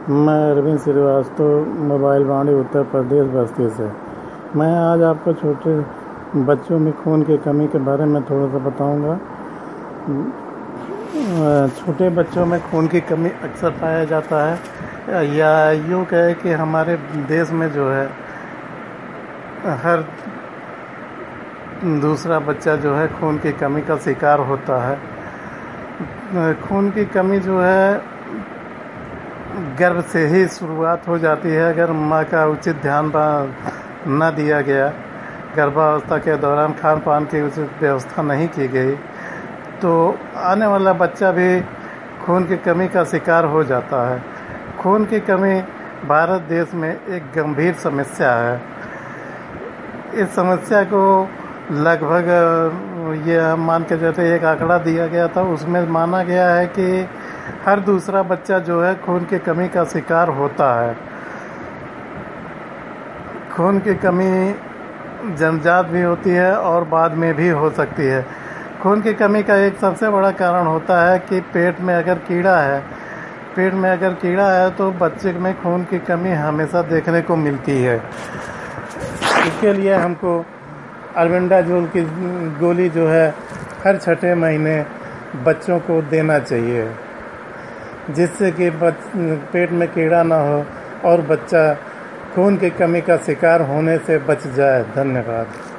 मैं अरविंद श्रीवास्तव, मोबाइल बाड़ी, उत्तर प्रदेश, बस्ती से। मैं आज आपको छोटे बच्चों में खून की कमी के बारे में थोड़ा सा बताऊंगा। छोटे बच्चों में खून की कमी अक्सर पाया जाता है, या यूँ कहे कि हमारे देश में जो है हर दूसरा बच्चा जो है खून की कमी का शिकार होता है। खून की कमी जो है गर्भ से ही शुरुआत हो जाती है। अगर माँ का उचित ध्यान न दिया गया, गर्भावस्था के दौरान खान पान की उचित व्यवस्था नहीं की गई, तो आने वाला बच्चा भी खून की कमी का शिकार हो जाता है। खून की कमी भारत देश में एक गंभीर समस्या है। इस समस्या को लगभग ये हम मान के चलते, एक आंकड़ा दिया गया था, उसमें माना गया है कि हर दूसरा बच्चा जो है खून की कमी का शिकार होता है। खून की कमी जन्मजात भी होती है और बाद में भी हो सकती है। खून की कमी का एक सबसे बड़ा कारण होता है कि पेट में अगर कीड़ा है तो बच्चे में खून की कमी हमेशा देखने को मिलती है। इसके लिए हमको अल्बेंडाजोल की गोली जो है हर 6 महीने बच्चों को देना चाहिए, जिससे कि पेट में कीड़ा ना हो और बच्चा खून की कमी का शिकार होने से बच जाए। धन्यवाद।